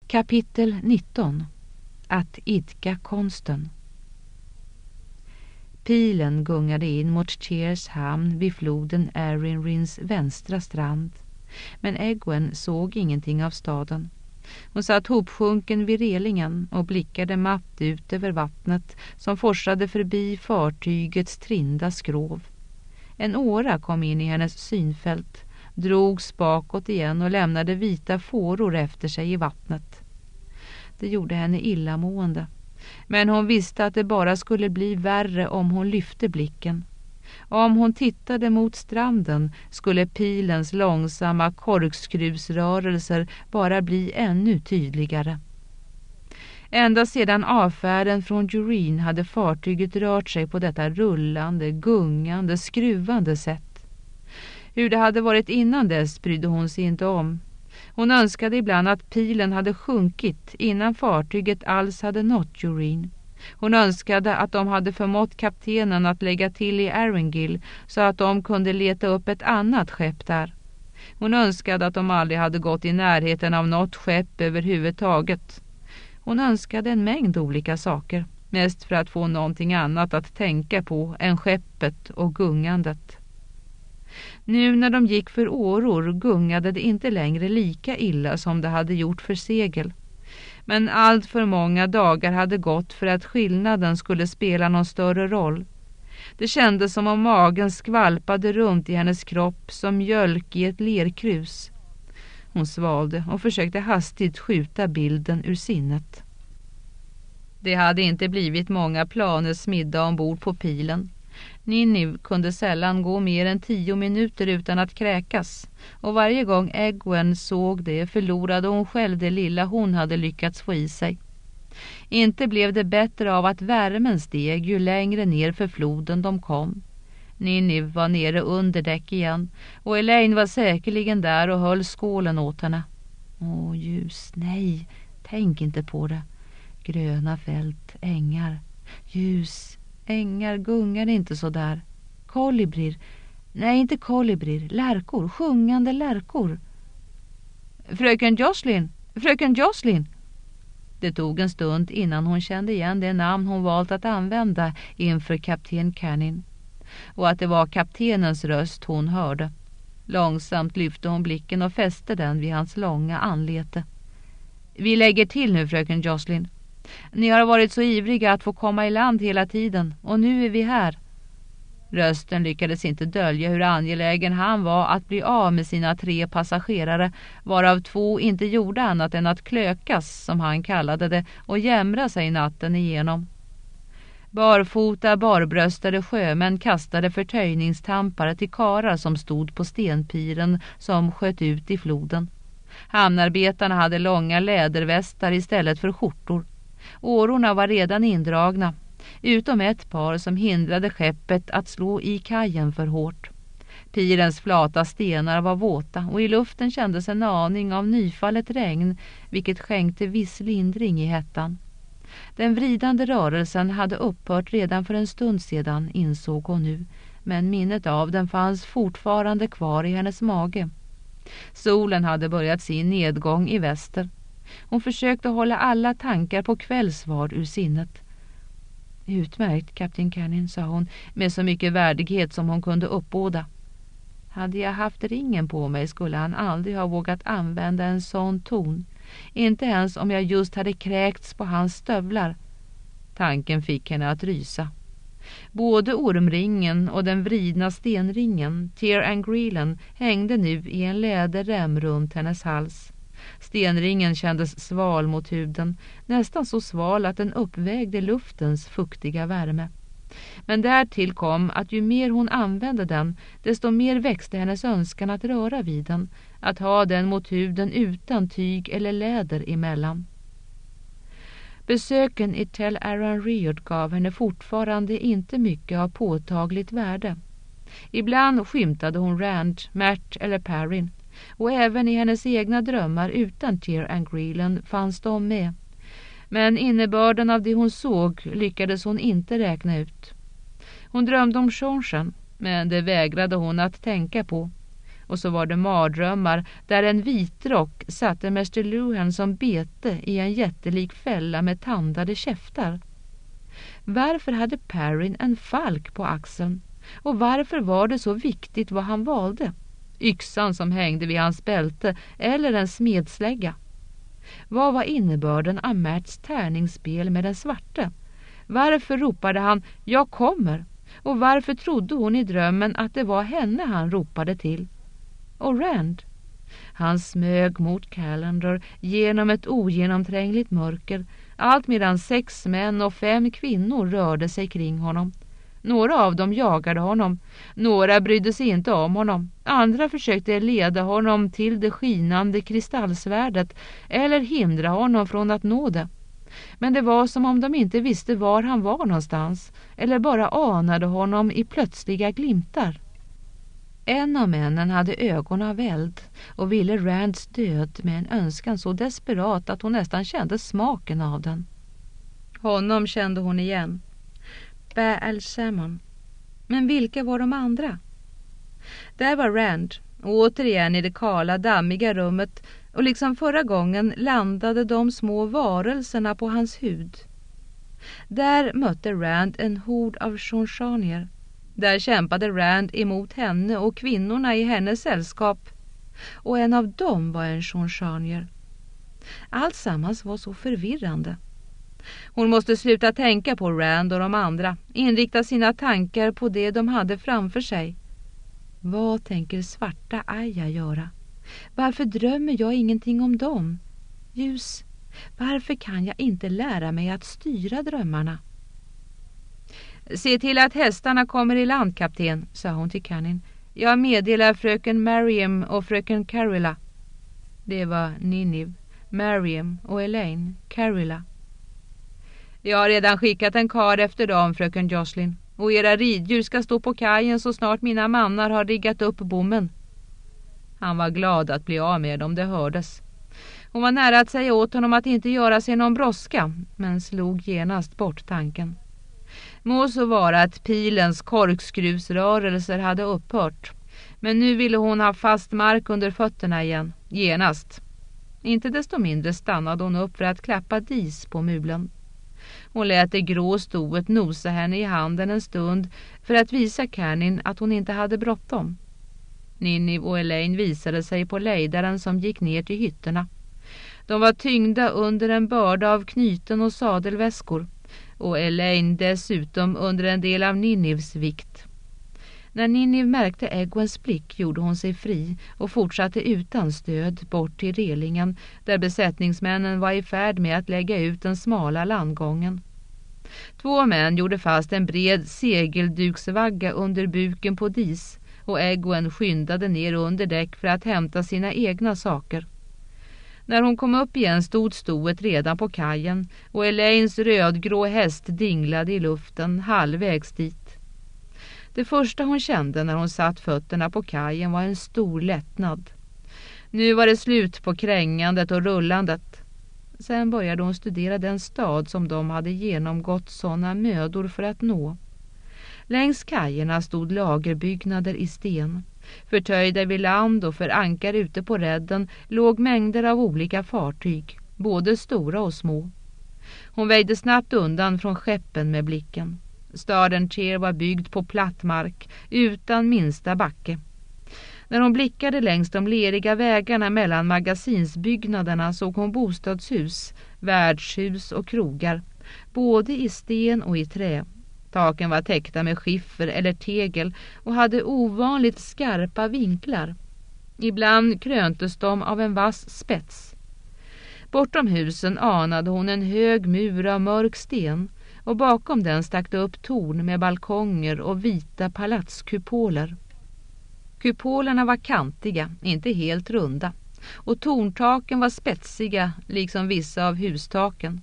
Kapitel 19. Att idka konsten. Pilen gungade in mot Cheers hamn vid floden Erinrins vänstra strand. Men Egwene såg ingenting av staden. Hon satt hopsjunken vid relingen och blickade matt ut över vattnet som forsade förbi fartygets trinda skrov. En åra kom in i hennes synfält, drogs bakåt igen och lämnade vita fåror efter sig i vattnet. Det gjorde henne illamående, men hon visste att det bara skulle bli värre om hon lyfte blicken. Om hon tittade mot stranden skulle pilens långsamma korkskruvsrörelser bara bli ännu tydligare. Ända sedan avfärden från Jureen hade fartyget rört sig på detta rullande, gungande, skruvande sätt. Hur det hade varit innan dess brydde hon sig inte om. Hon önskade ibland att pilen hade sjunkit innan fartyget alls hade nått Jureen. Hon önskade att de hade förmått kaptenen att lägga till i Erringil så att de kunde leta upp ett annat skepp där. Hon önskade att de aldrig hade gått i närheten av något skepp överhuvudtaget. Hon önskade en mängd olika saker, mest för att få någonting annat att tänka på än skeppet och gungandet. Nu när de gick för åror gungade det inte längre lika illa som det hade gjort för segel. Men allt för många dagar hade gått för att skillnaden skulle spela någon större roll. Det kändes som om magen skvalpade runt i hennes kropp som mjölk i ett lerkrus. Hon svalde och försökte hastigt skjuta bilden ur sinnet. Det hade inte blivit många planer smidda ombord på pilen. Ninnive kunde sällan gå mer än 10 minuter utan att kräkas, och varje gång Egwene såg det förlorade hon själv det lilla hon hade lyckats få i sig. Inte blev det bättre av att värmen steg ju längre ner för floden de kom. Ninnive var nere under däck igen, och Elaine var säkerligen där och höll skålen åt henne. Åh, ljus, nej, tänk inte på det. Gröna fält, ängar, ljus. Ängar gungar inte så där. Kolibrir. Nej, inte kolibrir. Lärkor. Sjungande lärkor. Fröken Jocelyn! Fröken Jocelyn! Det tog en stund innan hon kände igen det namn hon valt att använda inför kapten Canning. Och att det var kaptenens röst hon hörde. Långsamt lyfte hon blicken och fäste den vid hans långa anlete. Vi lägger till nu, fröken Jocelyn. Ni har varit så ivriga att få komma i land hela tiden, och nu är vi här. Rösten lyckades inte dölja hur angelägen han var att bli av med sina 3 passagerare, varav 2 inte gjorde annat än att klökas, som han kallade det, och jämra sig natten igenom. Barfota, barbröstade sjömän kastade förtöjningstampar till karar som stod på stenpiren som sköt ut i floden. Hamnarbetarna hade långa lädervästar istället för skjortor. Årorna var redan indragna, utom ett par som hindrade skeppet att slå i kajen för hårt. Pirens flata stenar var våta och i luften kändes en aning av nyfallet regn, vilket skänkte viss lindring i hettan. Den vridande rörelsen hade upphört redan för en stund sedan, insåg hon nu, men minnet av den fanns fortfarande kvar i hennes mage. Solen hade börjat sin nedgång i väster. Hon försökte hålla alla tankar på kvällsvard ur sinnet. Utmärkt, kapten Canning, sa hon med så mycket värdighet som hon kunde uppbåda. Hade jag haft ringen på mig skulle han aldrig ha vågat använda en sån ton. Inte ens om jag just hade kräkts på hans stövlar. Tanken fick henne att rysa. Både ormringen och den vridna stenringen, Tir Angreelen, hängde nu i en läderrem runt hennes hals. Stenringen kändes sval mot huden, nästan så sval att den uppvägde luftens fuktiga värme. Men därtill kom att ju mer hon använde den, desto mer växte hennes önskan att röra vid den, att ha den mot huden utan tyg eller läder emellan. Besöken i Tell Aranriod gav henne fortfarande inte mycket av påtagligt värde. Ibland skymtade hon Rand, Mert eller Perrin, och även i hennes egna drömmar utan Tir Angreelen fanns de med. Men innebörden av det hon såg lyckades hon inte räkna ut. Hon drömde om Seanchan, men det vägrade hon att tänka på. Och så var det mardrömmar där en vitrock satte Mr. Luhan som bete i en jättelik fälla med tandade käftar. Varför hade Perrin en falk på axeln? Och varför var det så viktigt vad han valde? Yxan som hängde vid hans bälte eller en smedslägga? Vad var innebörden av Märts tärningsspel med den svarte? Varför ropade han "Jag kommer"? Och varför trodde hon i drömmen att det var henne han ropade till? Och Rand? Han smög mot Calendar genom ett ogenomträngligt mörker, allt medan 6 män och 5 kvinnor rörde sig kring honom. Några av dem jagade honom, några brydde sig inte om honom, andra försökte leda honom till det skinande kristallsvärdet eller hindra honom från att nå det. Men det var som om de inte visste var han var någonstans, eller bara anade honom i plötsliga glimtar. En av männen hade ögon av eld och ville Rands död med en önskan så desperat att hon nästan kände smaken av den. Honom kände hon igen. Ba'al-Samon. Men vilka var de andra? Där var Rand, återigen i det kala, dammiga rummet, och liksom förra gången landade de små varelserna på hans hud. Där mötte Rand en hord av Shonsanier. Där kämpade Rand emot henne och kvinnorna i hennes sällskap, och en av dem var en Shonsanier. Alltsammans var så förvirrande. Hon måste sluta tänka på Rand och de andra, inrikta sina tankar på det de hade framför sig. Vad tänker svarta Aya göra? Varför drömmer jag ingenting om dem? Ljus, varför kan jag inte lära mig att styra drömmarna? Se till att hästarna kommer i land, kapten, sa hon till Canning. Jag meddelar fröken Mariam och fröken Carilla. Det var Ninniv, Mariam och Elaine, Carilla. Jag har redan skickat en kar efter dem, fröken Jocelyn. Och era riddjur ska stå på kajen så snart mina mannar har riggat upp bommen. Han var glad att bli av med dem, det hördes. Hon var nära att säga åt honom att inte göra sig någon brådska, men slog genast bort tanken. Må så vara att pilens korkskruvsrörelser hade upphört, men nu ville hon ha fast mark under fötterna igen, genast. Inte desto mindre stannade hon upp för att klappa dis på mulen. Hon lät det grå stoet nosa henne i handen en stund för att visa Canning att hon inte hade bråttom. Ninniv och Elaine visade sig på lejdaren som gick ner till hytterna. De var tyngda under en börda av knyten och sadelväskor, och Elaine dessutom under en del av Ninnivs vikt. När Ninniv märkte Egwens blick gjorde hon sig fri och fortsatte utan stöd bort till relingen där besättningsmännen var i färd med att lägga ut den smala landgången. 2 män gjorde fast en bred segelduksvagga under buken på dis, och Egwen skyndade ner under däck för att hämta sina egna saker. När hon kom upp igen stod stoet redan på kajen, och Elaines rödgrå häst dinglade i luften halvvägs dit. Det första hon kände när hon satt fötterna på kajen var en stor lättnad. Nu var det slut på krängandet och rullandet. Sen började hon studera den stad som de hade genomgått sådana mödor för att nå. Längs kajerna stod lagerbyggnader i sten. Förtöjda vid land och för ankar ute på redden låg mängder av olika fartyg, både stora och små. Hon väjde snabbt undan från skeppen med blicken. Staden Cher var byggd på platt mark, utan minsta backe. När hon blickade längs de leriga vägarna mellan magasinsbyggnaderna såg hon bostadshus, värdshus och krogar, både i sten och i trä. Taken var täckta med skiffer eller tegel och hade ovanligt skarpa vinklar. Ibland kröntes de av en vass spets. Bortom husen anade hon en hög mur av mörk sten, och bakom den stack det upp torn med balkonger och vita palatskupoler. Kupolerna var kantiga, inte helt runda, och torntaken var spetsiga liksom vissa av hustaken.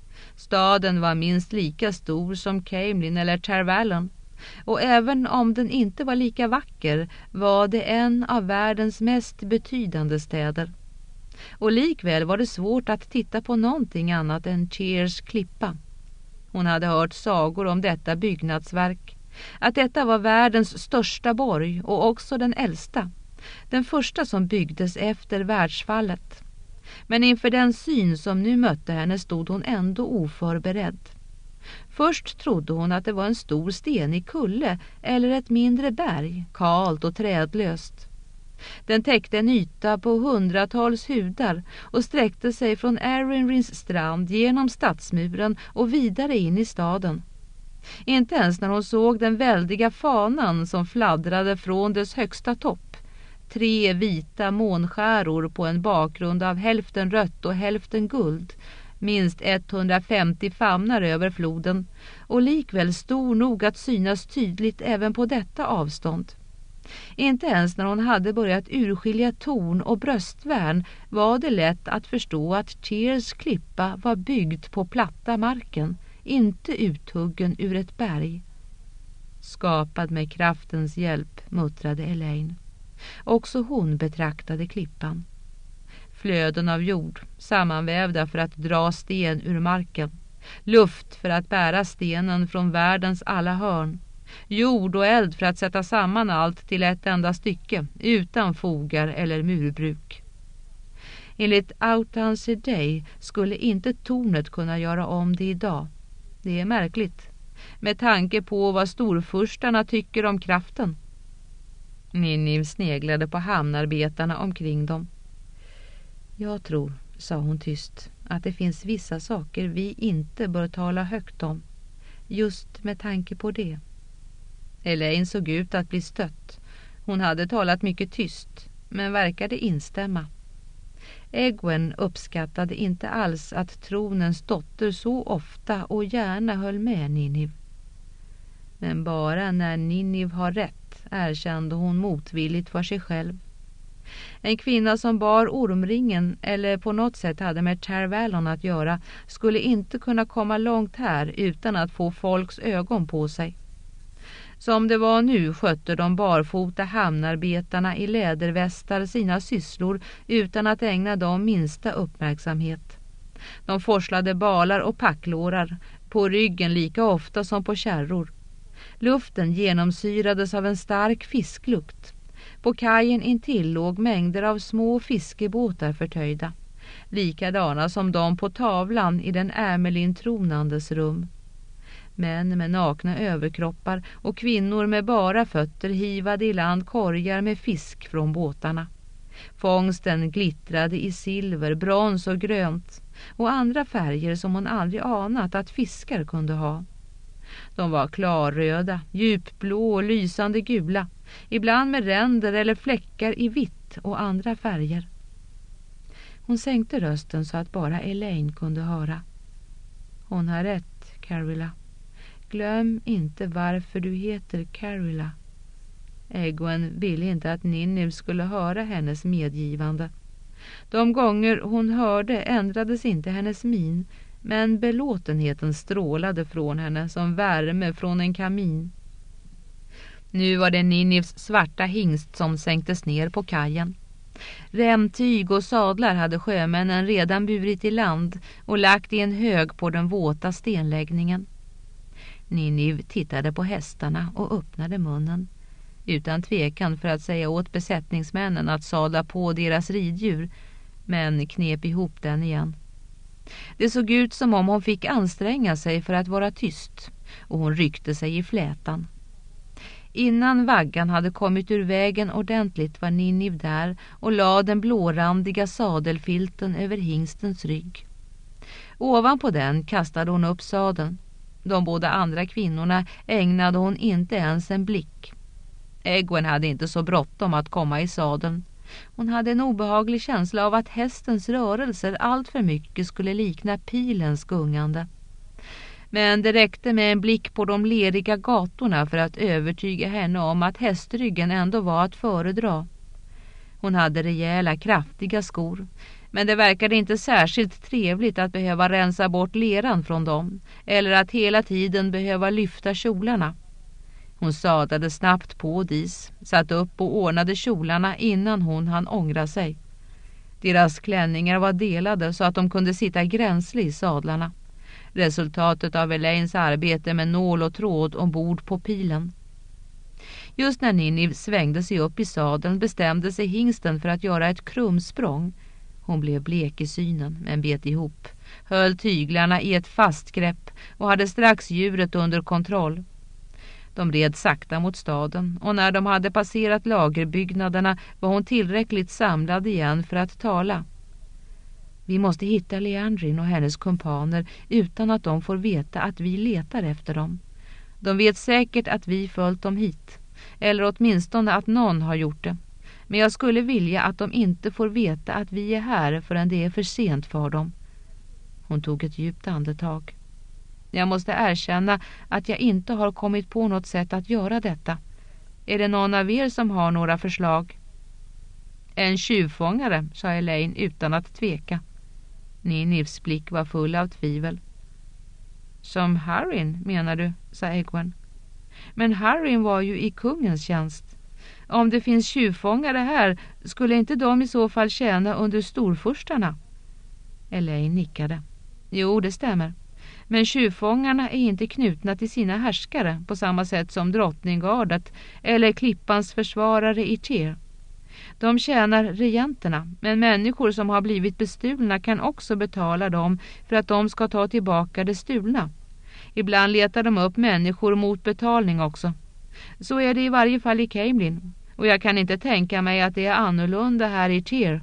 Staden var minst lika stor som Camelin eller Tervalon, och även om den inte var lika vacker var det en av världens mest betydande städer. Och likväl var det svårt att titta på någonting annat än Chers klippa. Hon hade hört sagor om detta byggnadsverk, att detta var världens största borg och också den äldsta, Den första som byggdes efter världsfallet. Men inför den syn som nu mötte henne stod hon ändå oförberedd. Först trodde hon att det var en stor stenig kulle eller ett mindre berg, kalt och trädlöst. Den täckte en yta på hundratals hudar och sträckte sig från Erin-Rins strand genom stadsmuren och vidare in i staden. Inte ens när hon såg den väldiga fanan som fladdrade från dess högsta topp, 3 vita månskäror på en bakgrund av hälften rött och hälften guld, minst 150 famnar över floden och likväl stor nog att synas tydligt även på detta avstånd. Inte ens när hon hade börjat urskilja torn och bröstvärn var det lätt att förstå att Tears klippa var byggd på platta marken, inte uthuggen ur ett berg. Skapad med kraftens hjälp, muttrade Elaine. Också hon betraktade klippan. Flöden av jord, sammanvävda för att dra sten ur marken. Luft för att bära stenen från världens alla hörn. Jord och eld för att sätta samman allt till ett enda stycke, utan fogar eller murbruk. Enligt Autancy Day skulle inte tornet kunna göra om det idag. Det är märkligt, med tanke på vad storfurstarna tycker om kraften. Ninniv sneglade på hamnarbetarna omkring dem. Jag tror, sa hon tyst, att det finns vissa saker vi inte bör tala högt om. Just med tanke på det. Elaine såg ut att bli stött. Hon hade talat mycket tyst, men verkade instämma. Egwene uppskattade inte alls att tronens dotter så ofta och gärna höll med Ninniv. Men bara när Ninniv har rätt, erkände hon motvilligt för sig själv. En kvinna som bar ormringen eller på något sätt hade med Tar Valon att göra skulle inte kunna komma långt här utan att få folks ögon på sig. Som det var nu skötte de barfota hamnarbetarna i lädervästar sina sysslor utan att ägna dem minsta uppmärksamhet. De forslade balar och packlårar på ryggen lika ofta som på kärror. Luften genomsyrades av en stark fisklukt. På kajen intill låg mängder av små fiskebåtar förtöjda, likadana som de på tavlan i den Ärmelin-tronandes rum. Män med nakna överkroppar och kvinnor med bara fötter hivade i land korgar med fisk från båtarna. Fångsten glittrade i silver, brons och grönt och andra färger som hon aldrig anat att fiskar kunde ha. De var klarröda, djupblå och lysande gula, ibland med ränder eller fläckar i vitt och andra färger. Hon sänkte rösten så att bara Elaine kunde höra. Hon har rätt, Carilla. Glöm inte varför du heter Carilla. Egwene ville inte att Ninniv skulle höra hennes medgivande. De gånger hon hörde ändrades inte hennes min, men belåtenheten strålade från henne som värme från en kamin. Nu var det Ninnivs svarta hingst som sänktes ner på kajen. Remtyg och sadlar hade sjömännen redan burit i land och lagt i en hög på den våta stenläggningen. Ninniv tittade på hästarna och öppnade munnen, utan tvekan för att säga åt besättningsmännen att sadla på deras riddjur, men knep ihop den igen. Det såg ut som om hon fick anstränga sig för att vara tyst, och hon ryckte sig i flätan. Innan vaggan hade kommit ur vägen ordentligt var Ninniv där och lade den blårandiga sadelfilten över hingstens rygg. Ovanpå den kastade hon upp sadeln. De båda andra kvinnorna ägnade hon inte ens en blick. Egwene hade inte så bråttom att komma i sadeln. Hon hade en obehaglig känsla av att hästens rörelser allt för mycket skulle likna pilens gungande. Men det räckte med en blick på de leriga gatorna för att övertyga henne om att hästryggen ändå var att föredra. Hon hade rejäla, kraftiga skor, men det verkade inte särskilt trevligt att behöva rensa bort leran från dem, eller att hela tiden behöva lyfta kjolarna. Hon sadlade snabbt på dis, satt upp och ordnade kjolarna innan hon hann ångra sig. Deras klänningar var delade så att de kunde sitta gränsligt i sadlarna. Resultatet av Elaines arbete med nål och tråd ombord på pilen. Just när Ninniv svängde sig upp i sadeln bestämde sig hingsten för att göra ett krumsprång. Hon blev blek i synen men bet ihop, höll tyglarna i ett fast grepp och hade strax djuret under kontroll. De red sakta mot staden och när de hade passerat lagerbyggnaderna var hon tillräckligt samlad igen för att tala. Vi måste hitta Liandrin och hennes kumpaner utan att de får veta att vi letar efter dem. De vet säkert att vi följt dem hit, eller åtminstone att någon har gjort det. Men jag skulle vilja att de inte får veta att vi är här förrän det är för sent för dem. Hon tog ett djupt andetag. Jag måste erkänna att jag inte har kommit på något sätt att göra detta. Är det någon av er som har några förslag? En tjuvfångare, sa Elaine utan att tveka. Ninnivs blick var full av tvivel. Som Harryn, menar du, sa Egwene. Men Harryn var ju i kungens tjänst. Om det finns tjuvfångare här, skulle inte de i så fall tjäna under storfurstarna? Elaine nickade. Jo, det stämmer. Men tjuvfångarna är inte knutna till sina härskare på samma sätt som drottningardet eller klippans försvarare i Tyr. De tjänar regenterna, men människor som har blivit bestulna kan också betala dem för att de ska ta tillbaka det stulna. Ibland letar de upp människor mot betalning också. Så är det i varje fall i Caemlyn, och jag kan inte tänka mig att det är annorlunda här i Tyr.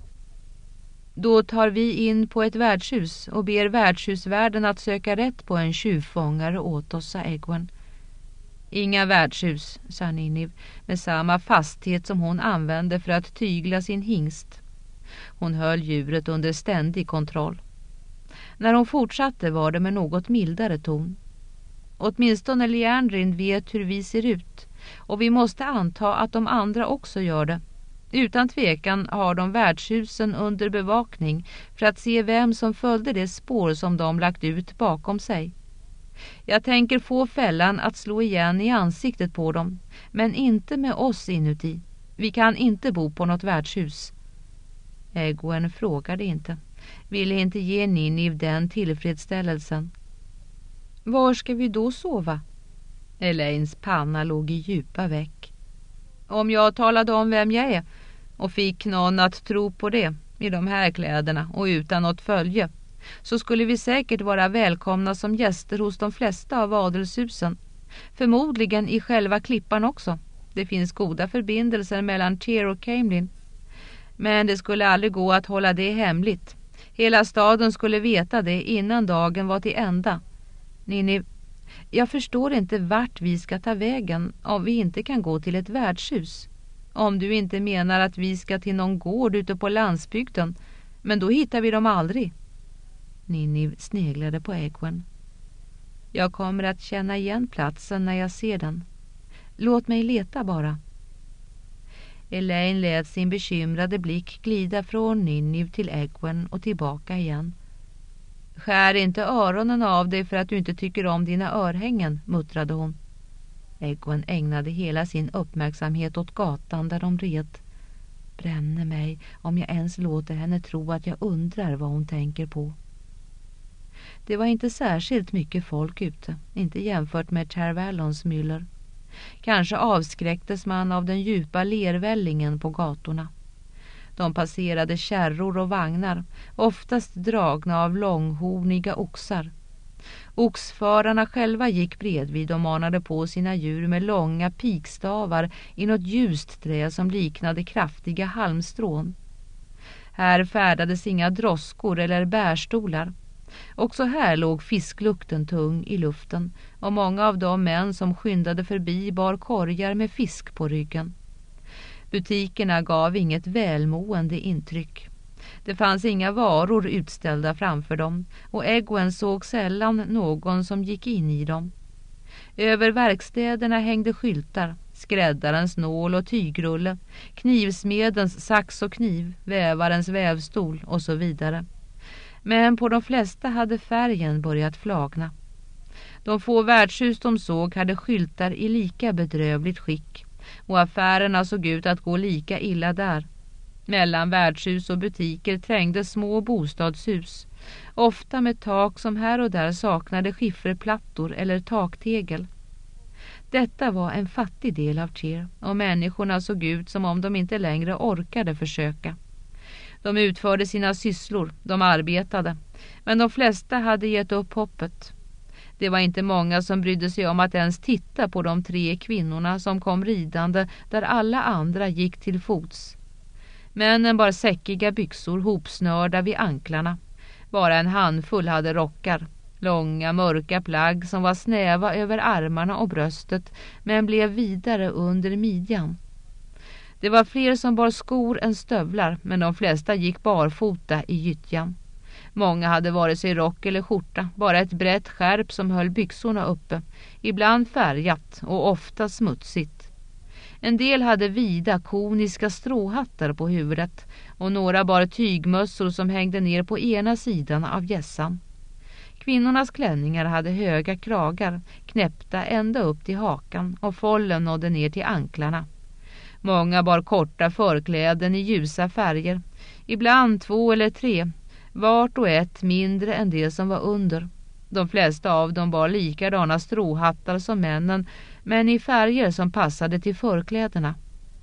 Då tar vi in på ett värdshus och ber värdshusvärden att söka rätt på en tjuvfångare åt oss, sa Egwene. Inga värdshus, sa Ninniv med samma fasthet som hon använde för att tygla sin hingst. Hon höll djuret under ständig kontroll. När hon fortsatte var det med något mildare ton. Åtminstone Liandrin vet hur vi ser ut, och vi måste anta att de andra också gör det. Utan tvekan har de värdshusen under bevakning för att se vem som följde det spår som de lagt ut bakom sig. Jag tänker få fällan att slå igen i ansiktet på dem, men inte med oss inuti. Vi kan inte bo på något värdshus. Egwene frågade inte. Ville inte ge Ninniv den tillfredsställelsen. Var ska vi då sova? Elaines panna låg i djupa veck. Om jag talade om vem jag är och fick någon att tro på det i de här kläderna och utan något följe, så skulle vi säkert vara välkomna som gäster hos de flesta av adelshusen. Förmodligen i själva klippan också. Det finns goda förbindelser mellan Tyr och Caemlyn. Men det skulle aldrig gå att hålla det hemligt. Hela staden skulle veta det innan dagen var till ända. Ninniv, jag förstår inte vart vi ska ta vägen om vi inte kan gå till ett värdshus. Om du inte menar att vi ska till någon gård ute på landsbygden, men då hittar vi dem aldrig. Ninniv sneglade på Egwene. Jag kommer att känna igen platsen när jag ser den. Låt mig leta bara. Elaine lät sin bekymrade blick glida från Ninniv till Egwene och tillbaka igen. Skär inte öronen av dig för att du inte tycker om dina örhängen, muttrade hon. Egwene ägnade hela sin uppmärksamhet åt gatan där de red. Bränner mig om jag ens låter henne tro att jag undrar vad hon tänker på. Det var inte särskilt mycket folk ute, inte jämfört med Tervallons myller. Kanske avskräcktes man av den djupa lervällingen på gatorna. De passerade kärror och vagnar, oftast dragna av långhorniga oxar. Oxförarna själva gick bredvid och manade på sina djur med långa pikstavar i något ljust trä som liknade kraftiga halmstrån. Här färdades inga droskor eller bärstolar. Också här låg fisklukten tung i luften och många av de män som skyndade förbi bar korgar med fisk på ryggen. Butikerna gav inget välmående intryck. Det fanns inga varor utställda framför dem och Egwene såg sällan någon som gick in i dem. Över verkstäderna hängde skyltar, skräddarens nål och tygrulle, knivsmedens sax och kniv, vävarens vävstol och så vidare. Men på de flesta hade färgen börjat flagna. De få värdshus de såg hade skyltar i lika bedrövligt skick och affärerna såg ut att gå lika illa där. Mellan värdshus och butiker trängde små bostadshus, ofta med tak som här och där saknade skifferplattor eller taktegel. Detta var en fattig del av Tyr och människorna såg ut som om de inte längre orkade försöka. De utförde sina sysslor, de arbetade, men de flesta hade gett upp hoppet. Det var inte många som brydde sig om att ens titta på de 3 kvinnorna som kom ridande där alla andra gick till fots. Männen bar säckiga byxor hopsnörda vid anklarna. Bara en handfull hade rockar. Långa mörka plagg som var snäva över armarna och bröstet men blev vidare under midjan. Det var fler som bar skor än stövlar, men de flesta gick barfota i gyttjan. Många hade vare sig rock eller skjorta, bara ett brett skärp som höll byxorna uppe, ibland färgat och ofta smutsigt. En del hade vida koniska stråhattar på huvudet och några bar tygmössor som hängde ner på ena sidan av gässan. Kvinnornas klänningar hade höga kragar, knäppta ända upp till hakan och follen nådde ner till anklarna. Många bar korta förkläden i ljusa färger, ibland 2 eller 3, vart och ett mindre än det som var under. De flesta av dem bar likadana stråhattar som männen, men i färger som passade till förkläderna.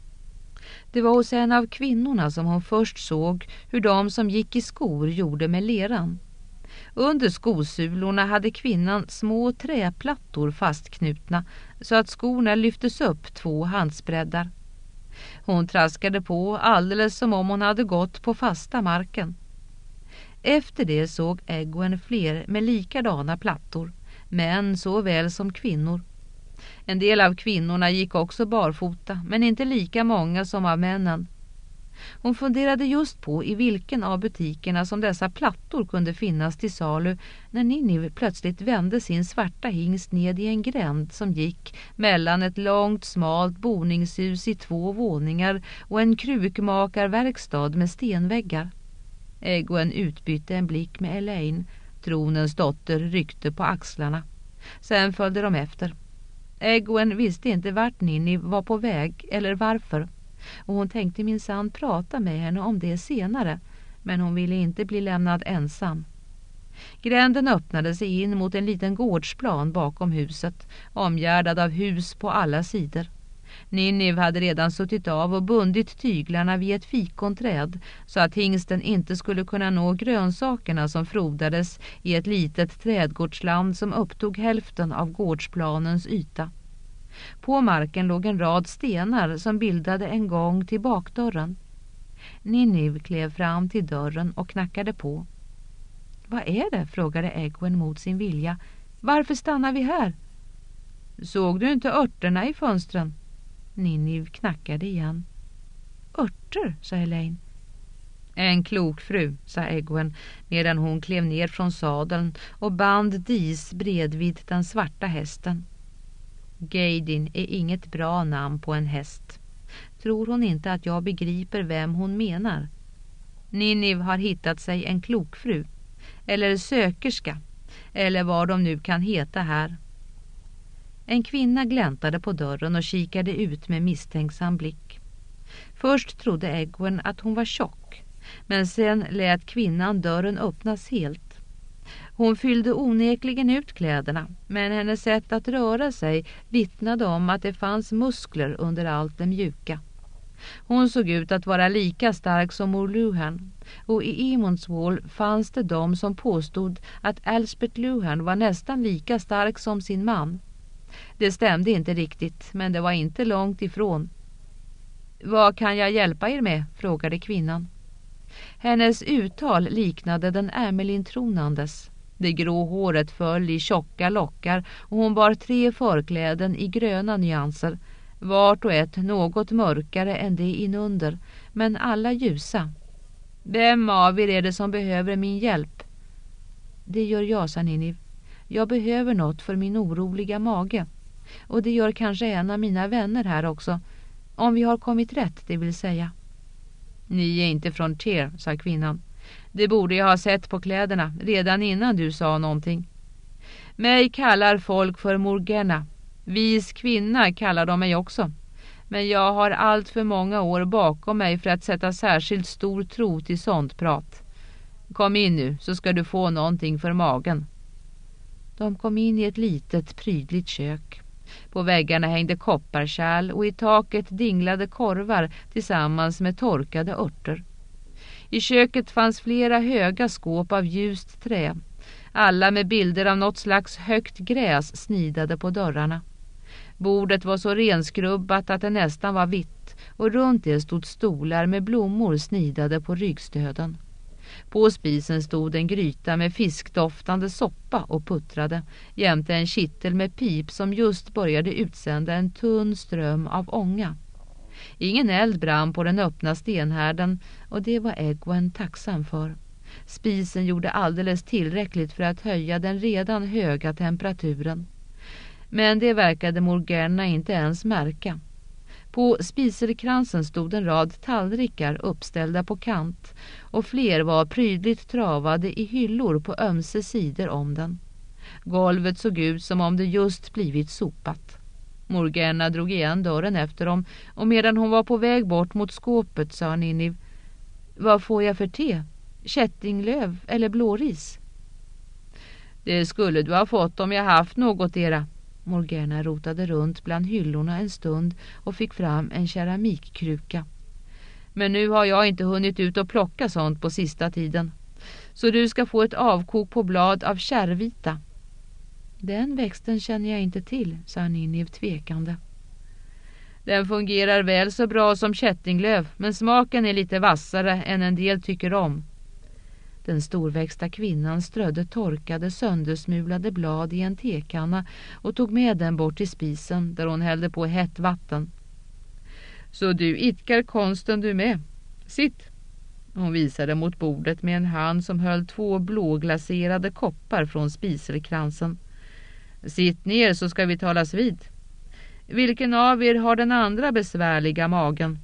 Det var hos en av kvinnorna som hon först såg hur de som gick i skor gjorde med leran. Under skosulorna hade kvinnan små träplattor fastknutna så att skorna lyftes upp 2 handsbreddar. Hon traskade på alldeles som om hon hade gått på fasta marken. Efter det såg Egwene fler med likadana plattor, män såväl som kvinnor. En del av kvinnorna gick också barfota, men inte lika många som av männen. Hon funderade just på i vilken av butikerna som dessa plattor kunde finnas till salu när Ninniv plötsligt vände sin svarta hingst ned i en gränd som gick mellan ett långt smalt boningshus i 2 våningar och en krukmakarverkstad med stenväggar. Egwene utbytte en blick med Elaine. Tronens dotter ryckte på axlarna. Sen följde de efter. Egwene visste inte vart Ninniv var på väg eller varför. Och hon tänkte minsann prata med henne om det senare, men hon ville inte bli lämnad ensam. Gränden öppnade sig in mot en liten gårdsplan bakom huset, omgärdad av hus på alla sidor. Ninniv hade redan suttit av och bundit tyglarna vid ett fikonträd så att hingsten inte skulle kunna nå grönsakerna som frodades i ett litet trädgårdsland som upptog hälften av gårdsplanens yta. På marken låg en rad stenar som bildade en gång till bakdörren. Ninniv klev fram till dörren och knackade på. Vad är det? Frågade Egwene mot sin vilja. Varför stannar vi här? Såg du inte örterna i fönstren? Ninniv knackade igen. Örter, sa Elaine. En klok fru, sa Egwene medan hon klev ner från sadeln och band dis bredvid den svarta hästen. Gaidin är inget bra namn på en häst. Tror hon inte att jag begriper vem hon menar? Ninniv har hittat sig en klokfru, eller sökerska, eller vad de nu kan heta här. En kvinna gläntade på dörren och kikade ut med misstänksam blick. Först trodde Egwene att hon var tjock, men sen lät kvinnan dörren öppnas helt. Hon fyllde onekligen ut kläderna, men hennes sätt att röra sig vittnade om att det fanns muskler under allt det mjuka. Hon såg ut att vara lika stark som mor Luhan, och i Emonswall fanns det de som påstod att Elspeth Luhan var nästan lika stark som sin man. Det stämde inte riktigt, men det var inte långt ifrån. Vad kan jag hjälpa er med? Frågade kvinnan. Hennes uttal liknade den Ermelin-tronandes. Det grå håret föll i tjocka lockar och hon bar 3 förkläden i gröna nyanser, vart och ett något mörkare än det inunder, men alla ljusa. Vem av er är det som behöver min hjälp? Det gör jag, sa Ninniv. Jag behöver något för min oroliga mage. Och det gör kanske en av mina vänner här också. Om vi har kommit rätt, det vill säga. Ni är inte från Tyr, sa kvinnan. Det borde jag ha sett på kläderna redan innan du sa någonting. Mig kallar folk för Morgana. Vis kvinna kallar de mig också. Men jag har allt för många år bakom mig för att sätta särskilt stor tro till sånt prat. Kom in nu så ska du få någonting för magen. De kom in i ett litet prydligt kök. På väggarna hängde kopparkärl och i taket dinglade korvar tillsammans med torkade örter. I köket fanns flera höga skåp av ljust trä, alla med bilder av något slags högt gräs snidade på dörrarna. Bordet var så renskrubbat att det nästan var vitt och runt det stod stolar med blommor snidade på ryggstöden. På spisen stod en gryta med fiskdoftande soppa och puttrade, jämte en kittel med pip som just började utsända en tunn ström av ånga. Ingen eld brann på den öppna stenhärden och det var Egwene tacksam för. Spisen gjorde alldeles tillräckligt för att höja den redan höga temperaturen. Men det verkade Morgana inte ens märka. På spiselkransen stod en rad tallrikar uppställda på kant och fler var prydligt travade i hyllor på ömse sidor om den. Golvet såg ut som om det just blivit sopat. Morgana drog igen dörren efter dem och medan hon var på väg bort mot skåpet sa Ninniv: "Vad får jag för te? Kättinglöv eller blåris?" "Det skulle du ha fått om jag haft något era." Morgana rotade runt bland hyllorna en stund och fick fram en keramikkruka. "Men nu har jag inte hunnit ut och plocka sånt på sista tiden. Så du ska få ett avkok på blad av kärrvita." "Den växten känner jag inte till", sa Ninniv tvekande. "Den fungerar väl så bra som kättinglöv, men smaken är lite vassare än en del tycker om." Den storväxta kvinnan strödde torkade söndersmulade blad i en tekanna och tog med den bort till spisen där hon hällde på hett vatten. "Så du idkar konsten du med. Sitt." Hon visade mot bordet med en hand som höll 2 blåglaserade koppar från spiselkransen. "Sitt ner så ska vi talas vid. Vilken av er har den andra besvärliga magen?"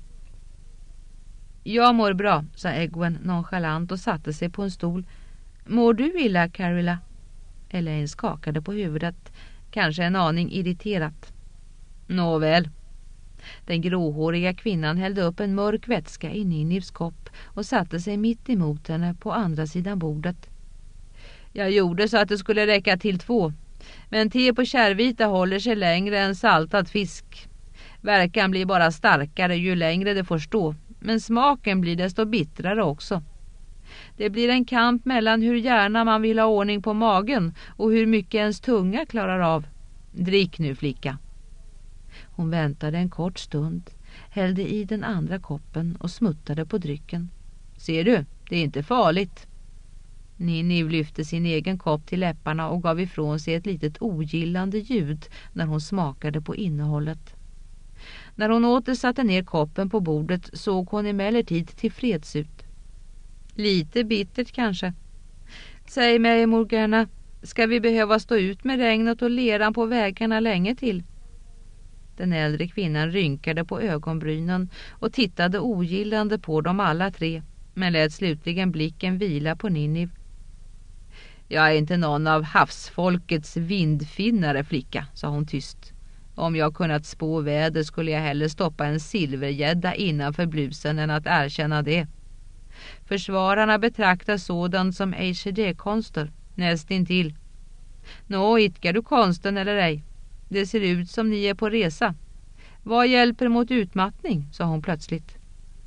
"Jag mår bra", sa Egwene nonchalant och satte sig på en stol. "Mår du illa, Carilla?" Elaine skakade på huvudet, kanske en aning irriterat. "Nåväl." Den gråhåriga kvinnan hällde upp en mörk vätska i Ninnivs kopp och satte sig mitt emot henne på andra sidan bordet. "Jag gjorde så att det skulle räcka till 2. Men te på kärrvita håller sig längre än saltad fisk. Verkan blir bara starkare ju längre det får stå. Men smaken blir desto bittrare också. Det blir en kamp mellan hur gärna man vill ha ordning på magen och hur mycket ens tunga klarar av. Drick nu, flicka." Hon väntade en kort stund, hällde i den andra koppen och smuttade på drycken. "Ser du, det är inte farligt." Ninniv lyfte sin egen kopp till läpparna och gav ifrån sig ett litet ogillande ljud när hon smakade på innehållet. När hon åter satte ner koppen på bordet såg hon emellertid tillfreds ut. "Lite bittert kanske. Säg mig, Morgana, ska vi behöva stå ut med regnet och leran på vägarna länge till?" Den äldre kvinnan rynkade på ögonbrynen och tittade ogillande på dem alla 3, men lät slutligen blicken vila på Ninniv. "Jag är inte någon av havsfolkets vindfinnare, flicka", sa hon tyst. "Om jag kunnat spå väder skulle jag hellre stoppa en silvergädda innanför blusen än att erkänna det. Försvararna betraktar sådant som HD-konster, nästintill. Nå, idkar du konsten eller ej? Det ser ut som ni är på resa. Vad hjälper mot utmattning?" sa hon plötsligt.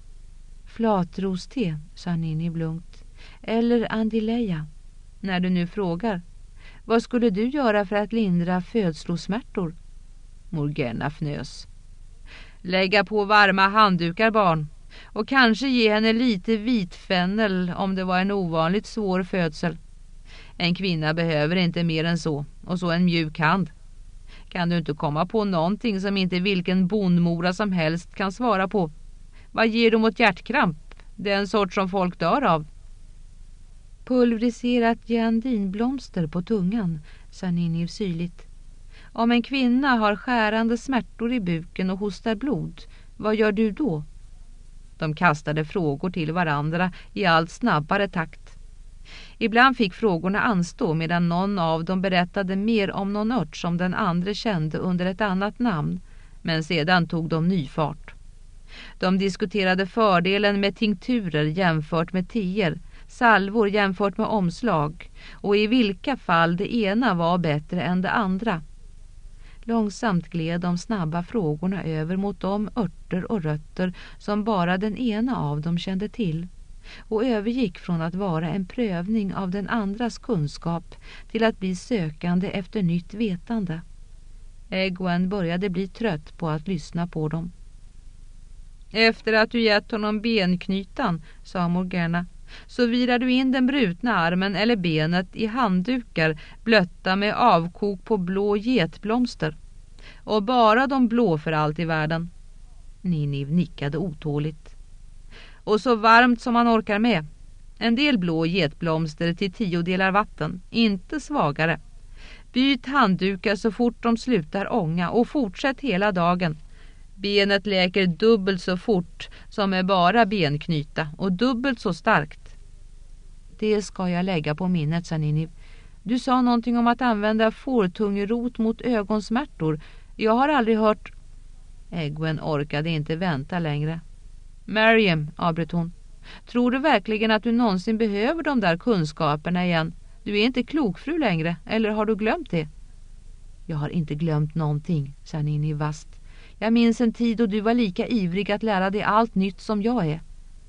"Flatroste", sa Ninniv lugnt. "Eller andileja. När du nu frågar. Vad skulle du göra för att lindra födslosmärtor?" Morgana fnös. "Lägga på varma handdukar, barn. Och kanske ge henne lite vitfennel om det var en ovanligt svår födsel. En kvinna behöver inte mer än så. Och så en mjuk hand. Kan du inte komma på någonting som inte vilken bondmora som helst kan svara på? Vad ger du mot hjärtkramp? Den sort som folk dör av." "Pulveriserat geandinblomster på tungan", sa Ninniv syrligt. "Om en kvinna har skärande smärtor i buken och hostar blod, vad gör du då?" De kastade frågor till varandra i allt snabbare takt. Ibland fick frågorna anstå medan någon av dem berättade mer om någon ört som den andra kände under ett annat namn, men sedan tog de ny fart. De diskuterade fördelen med tinkturer jämfört med teer, salvor jämfört med omslag och i vilka fall det ena var bättre än det andra. Långsamt gled de snabba frågorna över mot de örter och rötter som bara den ena av dem kände till och övergick från att vara en prövning av den andras kunskap till att bli sökande efter nytt vetande. Egwene började bli trött på att lyssna på dem. Efter att du gett honom benknytan, sa Morgana, så virar du in den brutna armen eller benet i handdukar blötta med avkok på blå getblomster. Och bara de blå för allt i världen. Ninive nickade otåligt. Och så varmt som man orkar med. En del blå getblomster till 10 delar vatten, inte svagare. Byt handdukar så fort de slutar ånga och fortsätt hela dagen. Benet läker dubbelt så fort som är bara benknyta och dubbelt så starkt. Det ska jag lägga på minnet, sa Ninive. Du sa någonting om att använda fårtungerot mot ögonsmärtor. Jag har aldrig hört... Egwene orkade inte vänta längre. Mariam, avbröt hon. Tror du verkligen att du någonsin behöver de där kunskaperna igen? Du är inte klokfru längre, eller har du glömt det? Jag har inte glömt någonting, sa Ninive vast. Jag minns en tid då du var lika ivrig att lära dig allt nytt som jag är.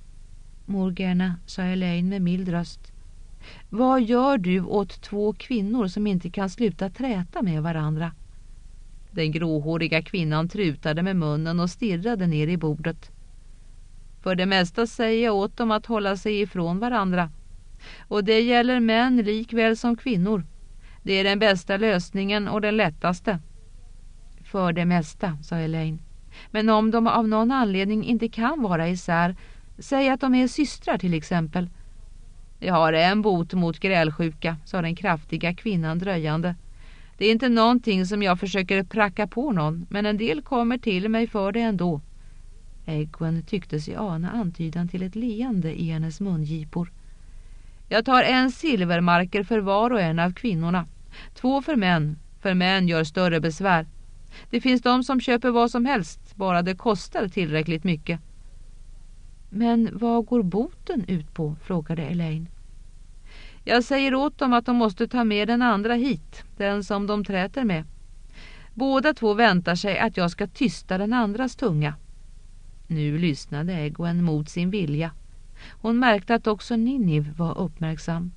Morgana, sa Elaine med mild röst. Vad gör du åt 2 kvinnor som inte kan sluta träta med varandra? Den gråhåriga kvinnan trutade med munnen och stirrade ner i bordet. För det mesta säger jag åt dem att hålla sig ifrån varandra. Och det gäller män likväl som kvinnor. Det är den bästa lösningen och den lättaste. För det mesta, sa Elaine. Men om de av någon anledning inte kan vara isär, säg att de är systrar till exempel. Jag har en bot mot grälsjuka, sa den kraftiga kvinnan dröjande. Det är inte någonting som jag försöker pracka på någon, men en del kommer till mig för det ändå. Egwene tyckte sig ana antydan till ett leende i hennes mungipor. Jag tar 1 silvermarker för var och en av kvinnorna. 2 för män gör större besvär. Det finns de som köper vad som helst, bara det kostar tillräckligt mycket. Men vad går boten ut på, frågade Elaine. Jag säger åt dem att de måste ta med den andra hit, den som de träter med. Båda 2 väntar sig att jag ska tysta den andras tunga. Nu lyssnade Egwene mot sin vilja. Hon märkte att också Ninive var uppmärksam.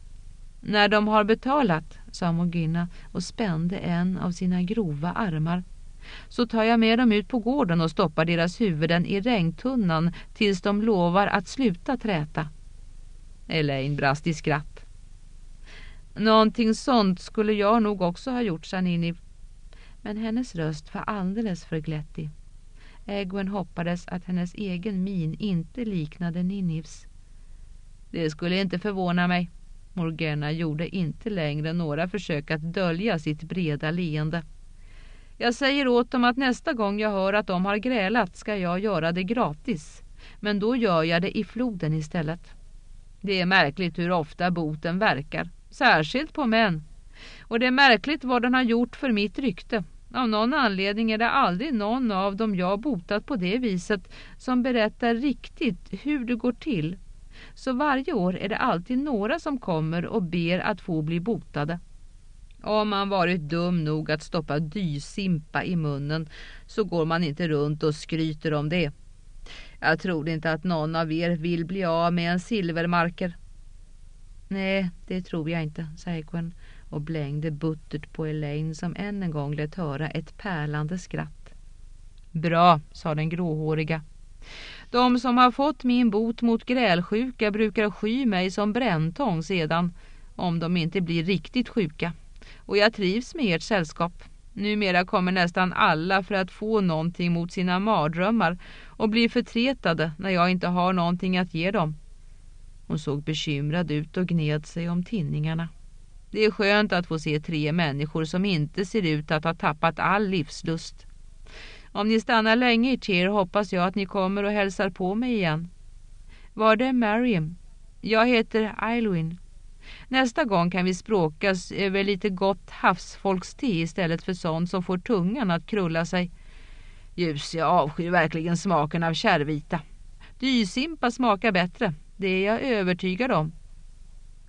När de har betalat, sa Morgana och spände en av sina grova armar, så tar jag med dem ut på gården och stoppar deras huvuden i regntunnan tills de lovar att sluta träta. Elaine brast i skratt. Någonting sånt skulle jag nog också ha gjort, sa Ninive. Men hennes röst var alldeles för glättig. Egwene hoppades att hennes egen min inte liknade Ninives. Det skulle inte förvåna mig. Morgana gjorde inte längre några försök att dölja sitt breda leende. Jag säger åt dem att nästa gång jag hör att de har grälat ska jag göra det gratis. Men då gör jag det i floden istället. Det är märkligt hur ofta boten verkar. Särskilt på män. Och det är märkligt vad den har gjort för mitt rykte. Av någon anledning är det aldrig någon av dem jag botat på det viset som berättar riktigt hur det går till. Så varje år är det alltid några som kommer och ber att få bli botade. Om man varit dum nog att stoppa dysimpa i munnen så går man inte runt och skryter om det. Jag tror inte att någon av er vill bli av med en silvermarker. Nej, det tror jag inte, sa Egwene och blängde buttert på Elaine som än en gång lät höra ett pärlande skratt. Bra, sa den gråhåriga. De som har fått min bot mot grälsjuka brukar sky mig som bräntång sedan, om de inte blir riktigt sjuka. Och jag trivs med ert sällskap. Numera kommer nästan alla för att få någonting mot sina mardrömmar och blir förtretade när jag inte har någonting att ge dem. Hon såg bekymrad ut och gned sig om tinningarna. Det är skönt att få se 3 människor som inte ser ut att ha tappat all livslust. Om ni stannar länge i Tyr hoppas jag att ni kommer och hälsar på mig igen. Var det Mariam? Jag heter Aylwin. Nästa gång kan vi språkas över lite gott havsfolkste istället för sånt som får tungan att krulla sig. Ljus, jag avskyr verkligen smaken av kärvita. Dysimpa smakar bättre, det är jag övertygad om.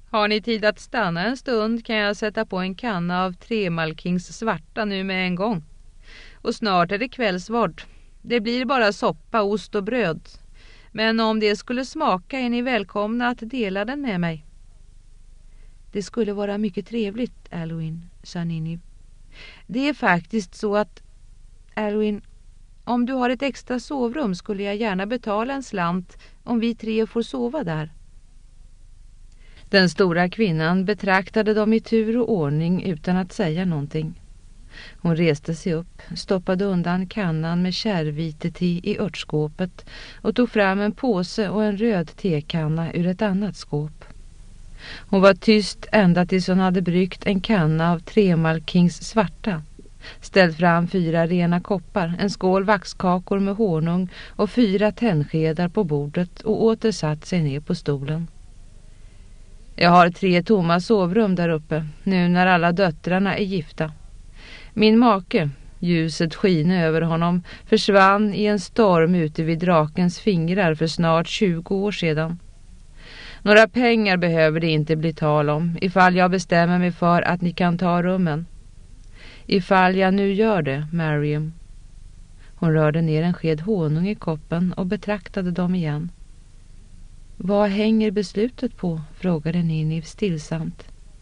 Har ni tid att stanna en stund kan jag sätta på en kanna av Tremalkings svarta nu med en gång. Och snart är det kvällsvard. Det blir bara soppa, ost och bröd. Men om det skulle smaka är ni välkomna att dela den med mig. Det skulle vara mycket trevligt, Alwyn, sa Nineve. Det är faktiskt så att, Alwyn, om du har ett extra sovrum skulle jag gärna betala en slant om vi 3 får sova där. Den stora kvinnan betraktade dem i tur och ordning utan att säga någonting. Hon reste sig upp, stoppade undan kannan med kärrvitete i örtskåpet och tog fram en påse och en röd tekanna ur ett annat skåp. Hon var tyst ända tills hon hade bryggt en kanna av Tremalkings svarta, ställt fram 4 rena koppar, en skål vaxkakor med honung och 4 tennskedar på bordet och åter satt sig ner på stolen. Jag har 3 tomma sovrum där uppe, nu när alla döttrarna är gifta. Min make, ljuset skine över honom, försvann i en storm ute vid drakens fingrar för snart 20 år sedan. Några pengar behöver det inte bli tal om, ifall jag bestämmer mig för att ni kan ta rummen. Ifall jag nu gör det, Mariam. Hon rörde ner en sked honung i koppen och betraktade dem igen. Vad hänger beslutet på? Frågade Nineve stillsamt.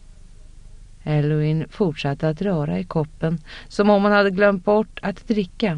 Alwyn fortsatte att röra i koppen som om hon hade glömt bort att dricka.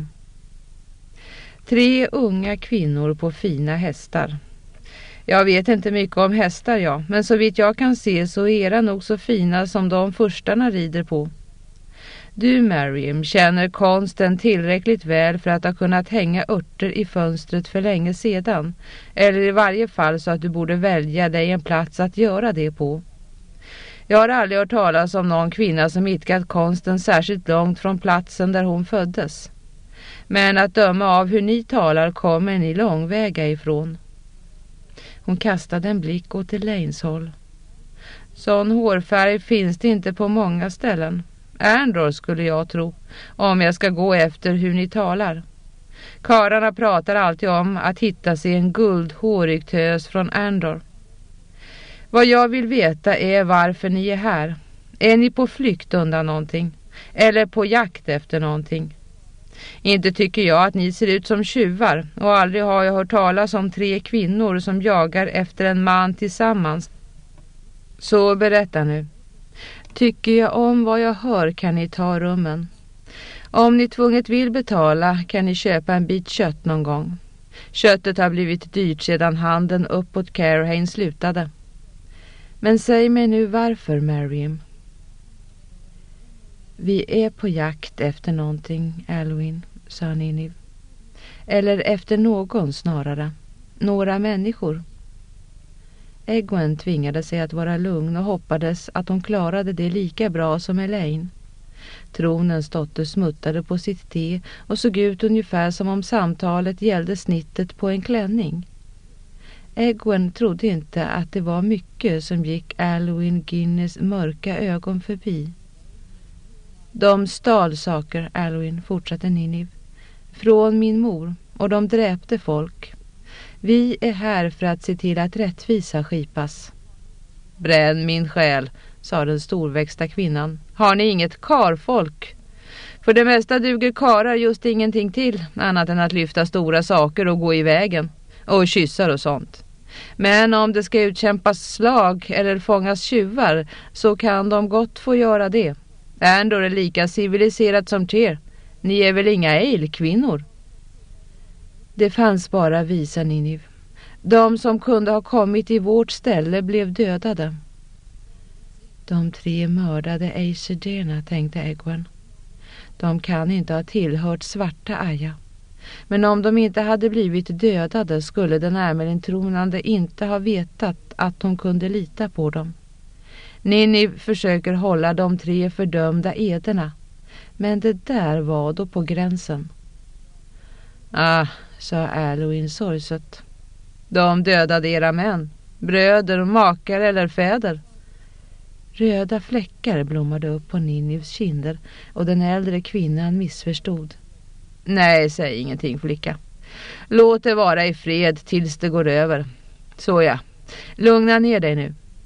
3 unga kvinnor på fina hästar. Jag vet inte mycket om hästar, men så vitt jag kan se så är era nog så fina som de förstarna rider på. Du, Mariam, känner konsten tillräckligt väl för att ha kunnat hänga örter i fönstret för länge sedan, eller i varje fall så att du borde välja dig en plats att göra det på. Jag har aldrig hört talas om någon kvinna som idkat konsten särskilt långt från platsen där hon föddes. Men att döma av hur ni talar kommer ni långväga ifrån. Hon kastade en blick åt Elaines håll. Sån hårfärg finns det inte på många ställen. Andor skulle jag tro, om jag ska gå efter hur ni talar. Karlarna pratar alltid om att hitta sig en guldhårig tös från Andor. Vad jag vill veta är varför ni är här. Är ni på flykt undan någonting? Eller på jakt efter någonting? Inte tycker jag att ni ser ut som tjuvar, och aldrig har jag hört talas om 3 kvinnor som jagar efter en man tillsammans. Så berätta nu. Tycker jag om vad jag hör kan ni ta rummen. Om ni tvunget vill betala kan ni köpa en bit kött någon gång. Köttet har blivit dyrt sedan handeln uppåt Carhain slutade. Men säg mig nu varför, Mariam. Vi är på jakt efter någonting, Alwyn, sa Nineve. Eller efter någon snarare. Några människor. Egwene tvingade sig att vara lugn och hoppades att hon klarade det lika bra som Elaine. Tronens dotter smuttade på sitt te och såg ut ungefär som om samtalet gällde snittet på en klänning. Egwene trodde inte att det var mycket som gick Alwyn Guinness mörka ögon förbi. De stal saker, Alwyn, fortsatte Nineve, från min mor, och de dräpte folk. Vi är här för att se till att rättvisa skipas. Bränn min själ, sa den storväxta kvinnan. Har ni inget karfolk? För det mesta duger karar just ingenting till, annat än att lyfta stora saker och gå i vägen. Och kyssar och sånt. Men om det ska utkämpas slag eller fångas tjuvar så kan de gott få göra det. Andor är lika civiliserat som er. Ni är väl inga ejlkvinnor? Det fanns bara visa Nineve. De som kunde ha kommit i vårt ställe blev dödade. De 3 mördade Aesedena, tänkte Egwene. De kan inte ha tillhört svarta Aya. Men om de inte hade blivit dödade skulle den Amyrlin-tronande inte ha vetat att hon kunde lita på dem. Nineve försöker hålla de 3 fördömda ederna. Men det där var då på gränsen. Ah, sa Alwyn sorgset. De dödade era män, bröder, makar eller fäder. Röda fläckar blommade upp på Nineves kinder och den äldre kvinnan missförstod. Nej, säg ingenting, flicka. Låt det vara i fred tills det går över. Så ja, lugna ner dig nu.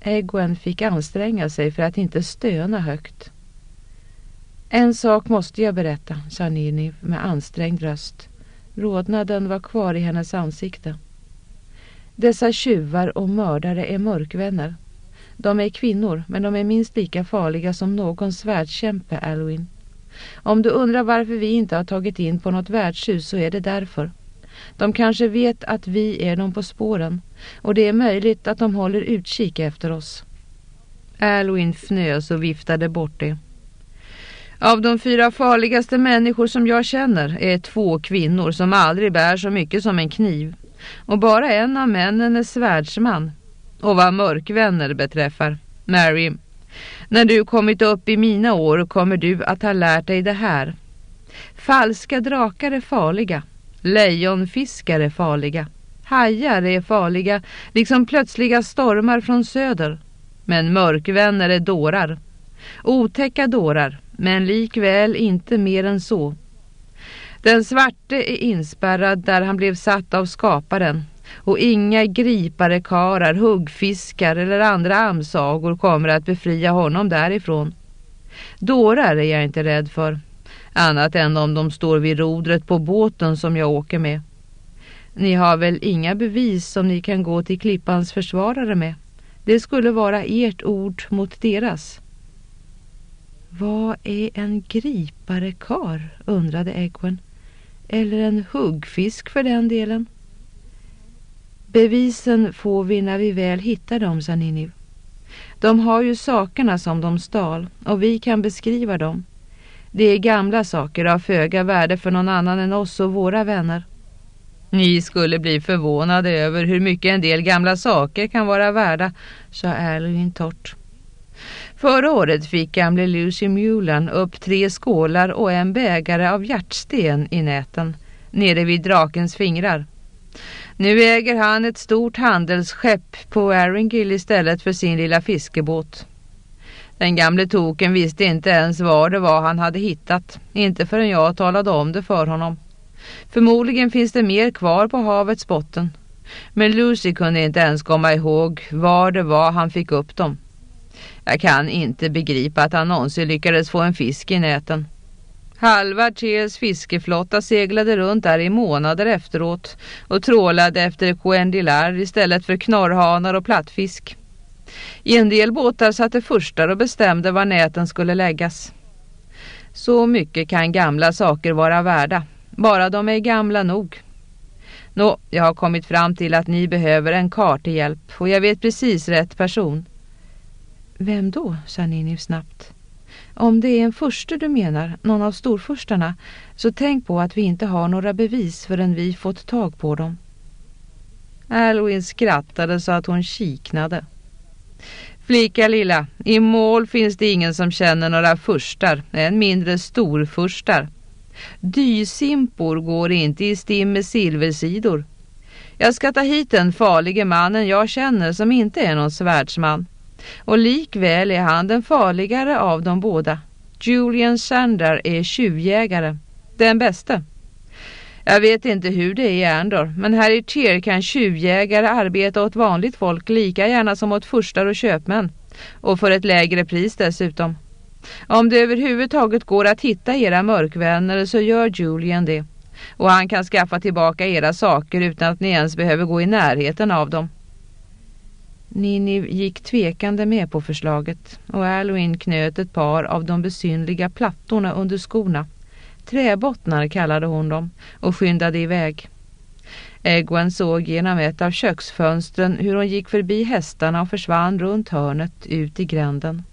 Egwen fick anstränga sig för att inte stöna högt. En sak måste jag berätta, sa Nineve med ansträngd röst. Rodnaden var kvar i hennes ansikte. Dessa tjuvar och mördare är mörkvänner. De är kvinnor, men de är minst lika farliga som någon svärdskämpe, Alwyn. Om du undrar varför vi inte har tagit in på något värdshus så är det därför. De kanske vet att vi är dem på spåren och det är möjligt att de håller utkik efter oss. Alwyn fnös och viftade bort det. Av de 4 farligaste människor som jag känner är 2 kvinnor som aldrig bär så mycket som en kniv. Och bara en av männen är svärdsman. Och vad mörkvänner beträffar, Mary, när du kommit upp i mina år kommer du att ha lärt dig det här. Falska drakar är farliga. Lejonfiskar är farliga. Hajar är farliga, liksom plötsliga stormar från söder. Men mörkvänner är dårar. Otäcka dårar, men likväl inte mer än så. Den svarte är inspärrad där han blev satt av skaparen. Och inga gripare karar, huggfiskar eller andra amsagor kommer att befria honom därifrån. Dårar är jag inte rädd för. Annat än om de står vid rodret på båten som jag åker med. Ni har väl inga bevis som ni kan gå till klippans försvarare med? Det skulle vara ert ord mot deras. Vad är en gripare kar, undrade Egwen. Eller en huggfisk för den delen. Bevisen får vi när vi väl hittar dem, sa Nineve. De har ju sakerna som de stal och vi kan beskriva dem. Det är gamla saker av föga värde för någon annan än oss och våra vänner. Ni skulle bli förvånade över hur mycket en del gamla saker kan vara värda, sa Alwyn torrt. Förra året fick gamle Lucy Mulan upp 3 skålar och en bägare av hjärtsten i näten, nere vid drakens fingrar. Nu äger han ett stort handelsskepp på Erringil istället för sin lilla fiskebåt. Den gamle token visste inte ens var det var han hade hittat, inte förrän jag talade om det för honom. Förmodligen finns det mer kvar på havets botten. Men Lucy kunde inte ens komma ihåg var det var han fick upp dem. Jag kan inte begripa att han någonsin lyckades få en fisk i näten. Halva Cheers fiskeflotta seglade runt där i månader efteråt och trålade efter coendilar istället för knorrhanar och plattfisk. I en del båtar satte furstar och bestämde var näten skulle läggas. Så mycket kan gamla saker vara värda, bara de är gamla nog. Nå, jag har kommit fram till att ni behöver en karl till hjälp och jag vet precis rätt person. Vem då, sa Nineve snabbt. Om det är en furste du menar, någon av storfurstarna, så tänk på att vi inte har några bevis förrän vi fått tag på dem. Alwyn skrattade så att hon kiknade. Flicka lilla, i mål finns det ingen som känner några furstar, än mindre storfurstar. Dysimpor går inte i stim med silversidor. Jag ska ta hit den farlige mannen jag känner som inte är någon svärdsman. Och likväl är han den farligare av dem båda. Julian Sander är tjuvjägare. Den bästa. Jag vet inte hur det är i Andor, men här i Tyr kan tjuvjägare arbeta åt vanligt folk lika gärna som åt furstar och köpmän. Och för ett lägre pris dessutom. Om det överhuvudtaget går att hitta era mörkvänner så gör Julian det. Och han kan skaffa tillbaka era saker utan att ni ens behöver gå i närheten av dem. Nineve gick tvekande med på förslaget och Alwyn knöt ett par av de besynliga plattorna under skorna. Träbottnar kallade hon dem och skyndade iväg. Egwen såg genom ett av köksfönstren hur hon gick förbi hästarna och försvann runt hörnet ut i gränden.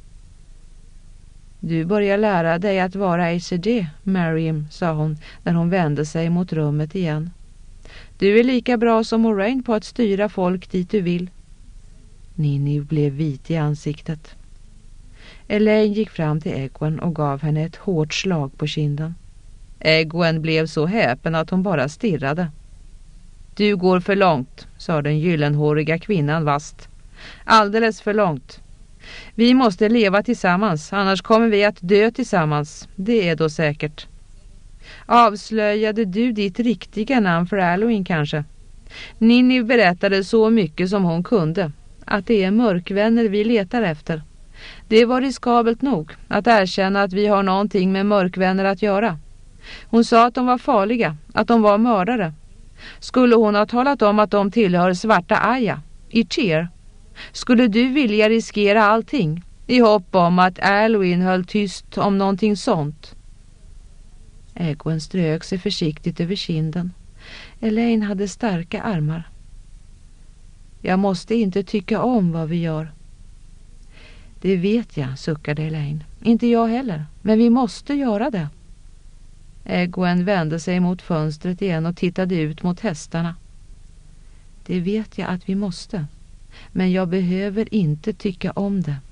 Du börjar lära dig att vara ACD, Mariam, sa hon när hon vände sig mot rummet igen. Du är lika bra som Moraine på att styra folk dit du vill. Nineve blev vit i ansiktet. Elaine gick fram till Egwen och gav henne ett hårt slag på kinden. Egwen blev så häpen att hon bara stirrade. Du går för långt, sa den gyllenhåriga kvinnan vast. Alldeles för långt. Vi måste leva tillsammans, annars kommer vi att dö tillsammans. Det är då säkert. Avslöjade du ditt riktiga namn för Alwyn kanske? Nineve berättade så mycket som hon kunde. att det är mörkvänner vi letar efter. Det var riskabelt nog att erkänna att vi har någonting med mörkvänner att göra. Hon sa att de var farliga, att de var mördare. Skulle hon ha talat om att de tillhör Svarta Aya i Cheer? Skulle du vilja riskera allting i hopp om att Alwyn höll tyst om någonting sånt? Egwene strök sig försiktigt över kinden. Elaine hade starka armar. Jag måste inte tycka om vad vi gör. Det vet jag, suckade Elaine. Inte jag heller, men vi måste göra det. Egwene vände sig mot fönstret igen och tittade ut mot hästarna. Det vet jag att vi måste, men jag behöver inte tycka om det.